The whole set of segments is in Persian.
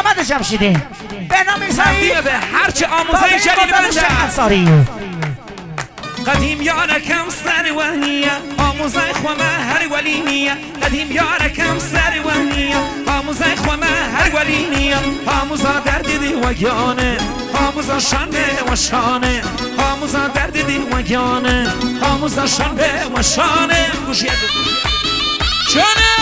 محمد جمشیدی بهنام میرزایی به هرچه آموزه جلیل بنده انصاری قدیم یارکم سر وحنیه آموزه خوامه هر ولینیه قدیم یارکم سر وحنیه آموزه خوامه هر ولینیه آموزا درد دی وگیانه آموزا شنبه و شانه آموزا درد دی وگیانه آموزا شنبه و شانه گوشیت جانه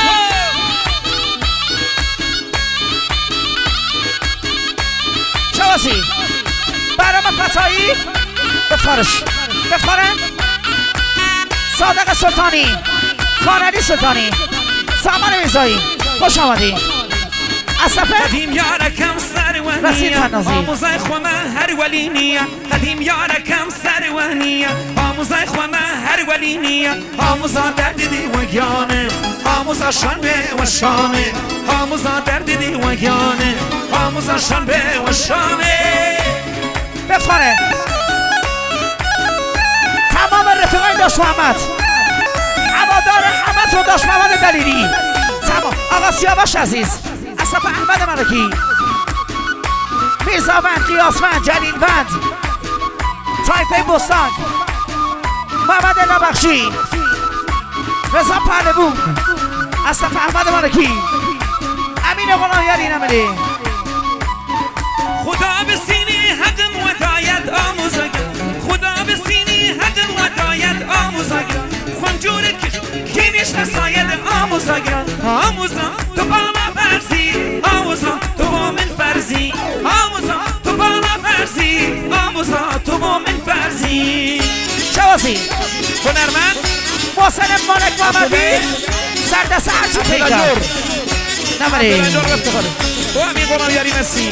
شواسی برام فتایی بفارش بفارم صادق سلطانی خانعلی سلطانی سامان میرزایی خوش آمدی اصفه قدیم یارکم سر وحنیه آموزه خوامه هر ولینیه قدیم یارکم سر وحنیه آموزه خوامه هر ولینیه آموزا درد دی وگیانه آموزا شنبه و شانه آموزا درد دی وگیانه آموزا شنبه و شانه بفاره تمام رفیقای داشت محمد عبادار همه تو داشت محمد دلیری تمام آقا سیاوش عزیز اصف احمد ملکی میرزاوند قیاسوند جلیلوند تایفه بستان محمد نبخشی رضا پهلوون اصف احمد ملکی امین غلامیری نملی خدا به سینه حقم ودایت آموزه خدا به سینه حقم ودایت آموزه خونجور کینش نساید آموزه آموزه تو بالا فرزی آموزه تو با من فرزی آموزه تو بالا فرزی آموزه تو با من فرزی شوازی هنرمند محسن مالک محمدی سردست هرچی پیکر نمری تو همین غلامیری مسی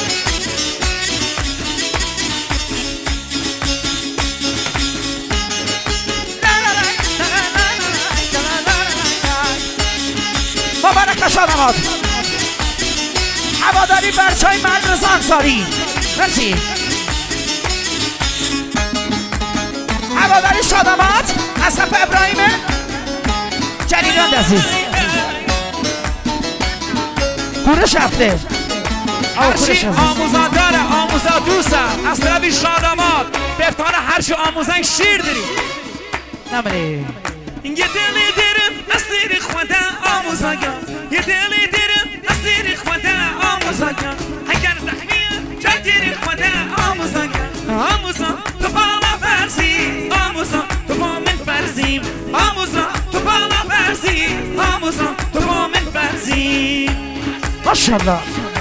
مبارک شادماد هواداری برچای مدرسه انصاری مرسی هواداری شادماد اصف ابراهیم جلیلوند عزیز گورش هفته هرچی آموزا داره آموزا دوسته از طرفی شادماد بفتانه هرچی آموزن شیر داری نمری یه دلی درم اسیر خدا آموزگم یه دلی درم اسیر خدا آموزگم اگر زخمیه چطوری خدا آموزگم آموزا تو بالا فرزی آموزا تو با من فرزیم آموزا تو بالا فرزی آموزا تو با من فرزی ماشاءالله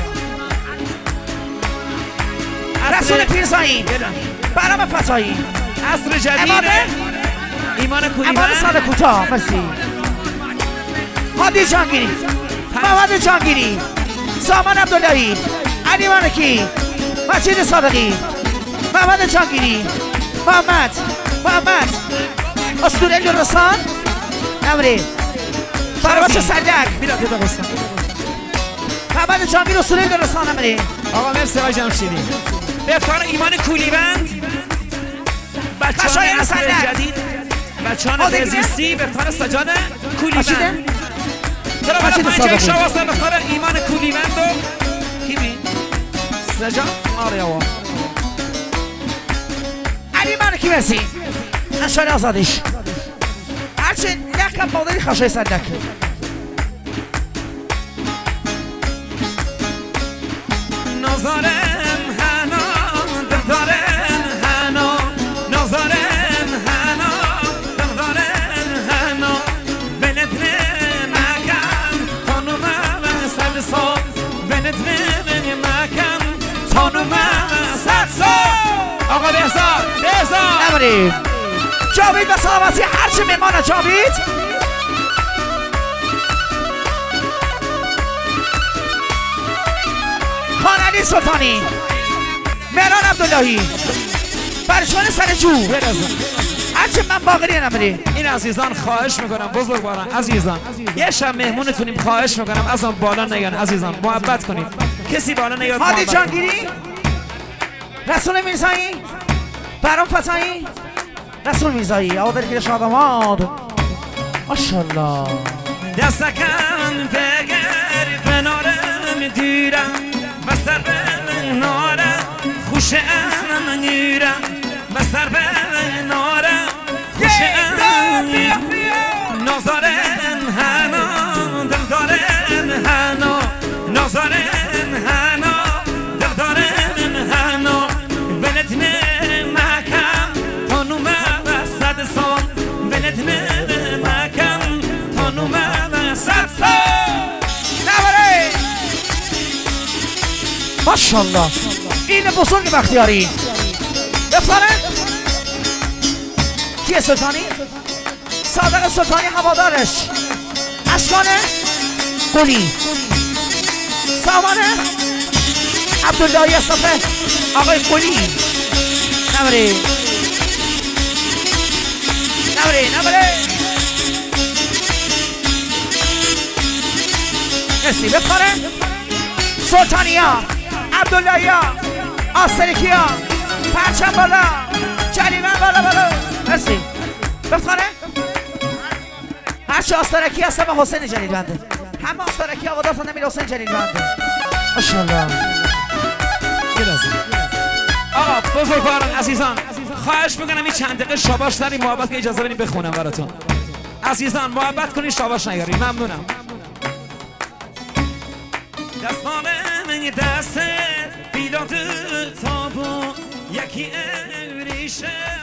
رسول پیرزایی برام فتایی عصر جدید ایمان کولیبند امان سال کوتاه مرسی هادی جانگیری محمد جانگیری سامان عبداللهی علی مالکی مجید صادقی محمد جانگیری محمد اسطوره لرستان نمری فرماش سردک محمد جانگیری اسطوره لرستان نمری آقا مرسی آقای جمشیدی بفتان ایمان کولیبند بچه‌های عصر جدید بچه‌ان بزیستی بفتان سجاد کولیبند چرا برای پنجه شواستن بفتان ایمان کولیبند و کی بین؟ سجاد آریاوا علی مالکی مرسی انشاء آزادیش هرچی نکم بادری خشای صدک نظرم هنا دلدارم هنا نظرم هنا دلدارم هنا بندرم مکم خانومم سرسا بندرم مکم خانومم سرسا آقا بهزاد نمریم جاوید و سلامتی هرچی میمان جاوید خانعلی سلطانی مهران عبداللهی برشان سرجو هرچی من باقری نمری این عزیزان خواهش میکنم بزرگواران عزیزان یه شب مهمونتونیم خواهش میکنم از آن بالا نیان عزیزان محبت کنید کسی بالا نیاد هادی جانگیری رسول میرزایی برام فتایی رسول میرزایی آقا در شادماد ماشاءالله دستکن بگر بنارم دیرم بسر به ناره خوش امنیره بسر به ناره خوش امنیره نازارن هنا دلدارن هنا نازارن هنا دلدارن هنا ولد نمکم تا نومه صد سال ولد نمکم تا نومه صد سال نبره ماشالله این بزرگ بختیاری بفرن کیه سلطانی؟ صادق سلطانی هوادارش اشکان گلی سامان عبداللهی اصطفه آقای گلی نبره مرسی بفرن سلطانی ها عبداللهی ها آسترکی ها پرچم بالا جلیمن بالا مرسی بفرن هرچه آسترکی هستم به حسین جلیل بنده همه آسترکی آقادارتان نمیل حسین جلیل بنده ماشاءالله آقا بزرگواران عزیزان خواهش میکنم این چند دقیقه شاباش داریم محبت که اجازه بدین بخونم براتون عزیزان محبت کنین شاباش نیارین ممنونم دستان من دست بیلاد تابو یکی ریشه